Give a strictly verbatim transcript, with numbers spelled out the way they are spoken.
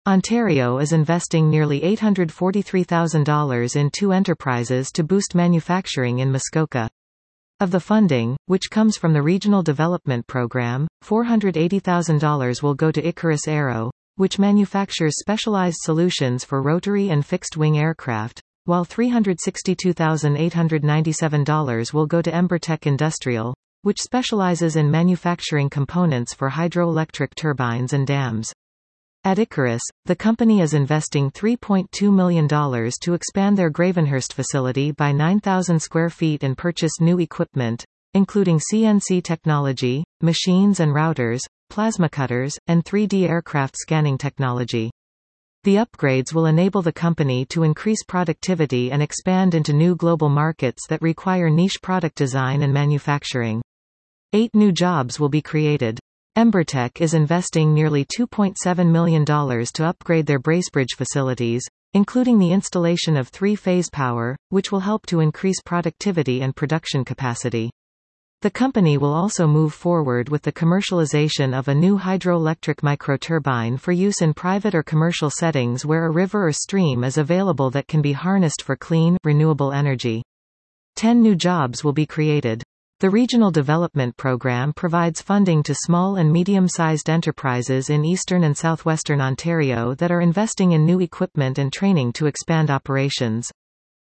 Ontario is investing nearly eight hundred forty-three thousand dollars in two enterprises to boost manufacturing in Muskoka. Of the funding, which comes from the Regional Development Program, four hundred eighty thousand dollars will go to Icarus Aero, which manufactures specialized solutions for rotary and fixed-wing aircraft, while three hundred sixty-two thousand eight hundred ninety-seven dollars will go to Embertech Industrial, which specializes in manufacturing components for hydroelectric turbines and dams. At Icarus, the company is investing three point two million dollars to expand their Gravenhurst facility by nine thousand square feet and purchase new equipment, including C N C technology, machines and routers, plasma cutters, and three D aircraft scanning technology. The upgrades will enable the company to increase productivity and expand into new global markets that require niche product design and manufacturing. Eight new jobs will be created. Embertech is investing nearly two point seven million dollars to upgrade their Bracebridge facilities, including the installation of three-phase power, which will help to increase productivity and production capacity. The company will also move forward with the commercialization of a new hydroelectric microturbine for use in private or commercial settings where a river or stream is available that can be harnessed for clean, renewable energy. Ten new jobs will be created. The Regional Development Program provides funding to small and medium-sized enterprises in eastern and southwestern Ontario that are investing in new equipment and training to expand operations.